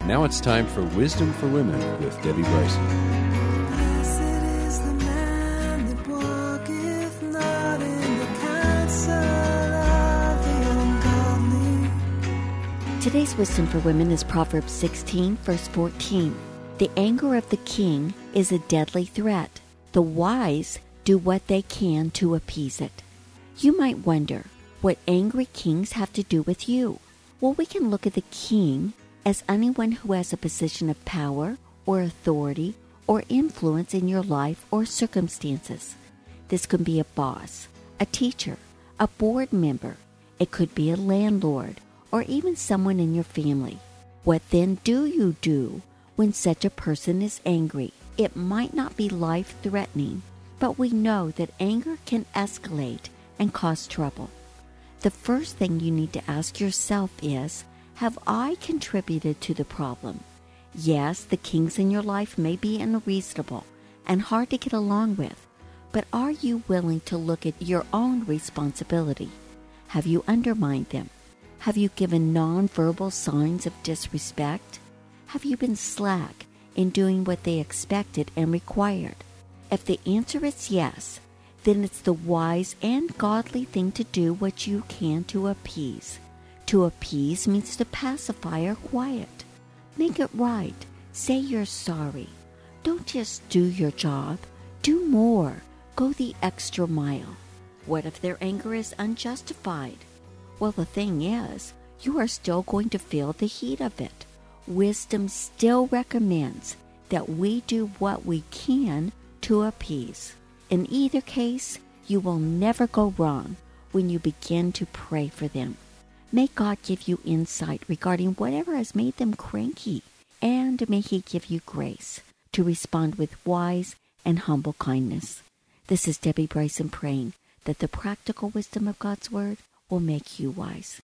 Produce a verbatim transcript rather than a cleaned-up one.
Now it's time for Wisdom for Women with Debbie Bryson. Blessed is the man that walketh not in the counsel of the ungodly. Today's Wisdom for Women is Proverbs sixteen, verse fourteen. The anger of the king is a deadly threat. The wise do what they can to appease it. You might wonder what angry kings have to do with you. Well, we can look at the king as anyone who has a position of power or authority or influence in your life or circumstances. This can be a boss, a teacher, a board member. It could be a landlord or even someone in your family. What then do you do when such a person is angry? It might not be life-threatening, but we know that anger can escalate and cause trouble. The first thing you need to ask yourself is, have I contributed to the problem? Yes, the kings in your life may be unreasonable and hard to get along with, but are you willing to look at your own responsibility? Have you undermined them? Have you given nonverbal signs of disrespect? Have you been slack in doing what they expected and required? If the answer is yes, then it's the wise and godly thing to do what you can to appease. To appease means to pacify or quiet. Make it right. Say you're sorry. Don't just do your job. Do more. Go the extra mile. What if their anger is unjustified? Well, the thing is, you are still going to feel the heat of it. Wisdom still recommends that we do what we can to appease. In either case, you will never go wrong when you begin to pray for them. May God give you insight regarding whatever has made them cranky, and may He give you grace to respond with wise and humble kindness. This is Debbie Bryson praying that the practical wisdom of God's Word will make you wise.